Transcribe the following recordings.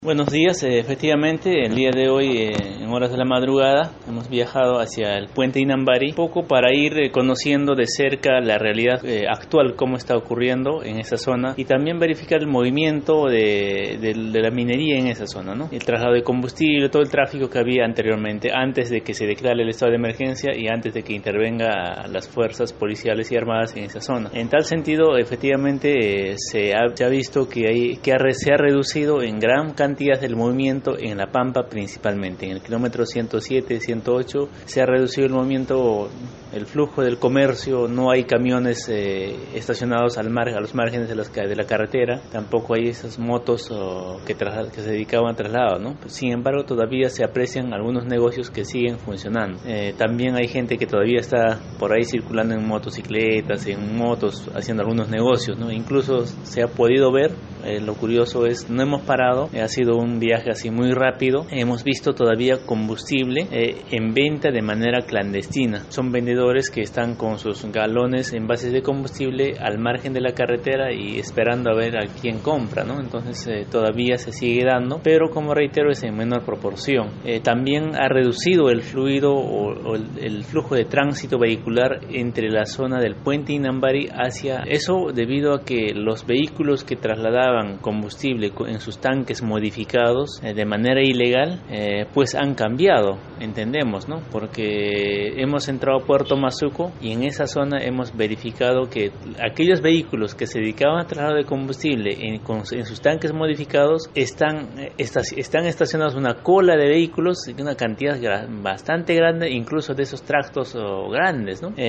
Buenos días, efectivamente, el día de hoy, en horas de la madrugada, hemos viajado hacia el puente Inambari, un poco para ir conociendo de cerca la realidad actual, cómo está ocurriendo en esa zona, y también verificar el movimiento de la minería en esa zona, ¿no? El traslado de combustible, todo el tráfico que había anteriormente, antes de que se declare el estado de emergencia y antes de que intervenga las fuerzas policiales y armadas en esa zona. En tal sentido, efectivamente, se ha visto que se ha reducido en gran cantidad del movimiento en La Pampa principalmente. En el kilómetro 107, 108 se ha reducido el movimiento, el flujo del comercio, no hay camiones estacionados a los márgenes de la carretera, tampoco hay esas motos que se dedicaban a traslado, ¿no? Sin embargo, todavía se aprecian algunos negocios que siguen funcionando. También hay gente que todavía está por ahí circulando en motocicletas, en motos, haciendo algunos negocios, ¿no? Incluso se ha podido ver, lo curioso es, no hemos parado, ha sido un viaje así muy rápido, hemos visto todavía combustible en venta de manera clandestina. Son vendedores que están con sus galones, envases de combustible al margen de la carretera y esperando a ver a quién compra, ¿no? Entonces todavía se sigue dando, pero como reitero, es en menor proporción. También ha reducido el fluido o el flujo de tránsito vehicular entre la zona del puente Inambari hacia eso, debido a que los vehículos que trasladaban combustible en sus tanques modificados de manera ilegal, pues han cambiado, entendemos, ¿no? Porque hemos entrado a Puerto Mazuco y en esa zona hemos verificado que aquellos vehículos que se dedicaban a traslado de combustible en sus tanques modificados están estacionados una cola de vehículos de una cantidad bastante grande, incluso de esos tractos grandes, ¿no?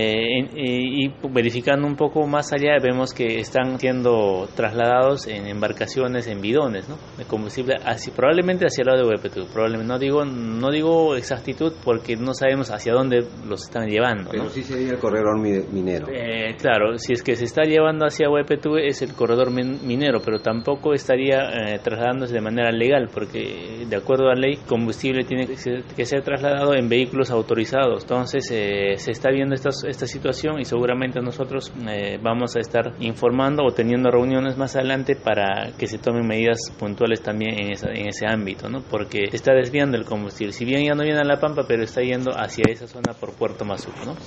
Y verificando un poco más allá, vemos que están siendo trasladados en embarcaciones, en bidones, ¿no? De combustible probablemente hacia el lado de Huepetú. Probablemente, no digo exactitud porque no sabemos hacia dónde los están llevando, ¿no? Pero sí sería el corredor minero. Claro, si es que se está llevando hacia Huepetú es el corredor minero, pero tampoco estaría trasladándose de manera legal, porque de acuerdo a la ley, combustible tiene que ser trasladado en vehículos autorizados. Entonces se está viendo esta situación y seguramente nosotros vamos a estar informando o teniendo reuniones más adelante para que se tomen medidas puntuales también en ese ámbito, ¿no? Porque se está desviando el combustible. Si bien ya no viene a La Pampa, pero está yendo hacia esa zona por Puerto Mazuco, ¿no?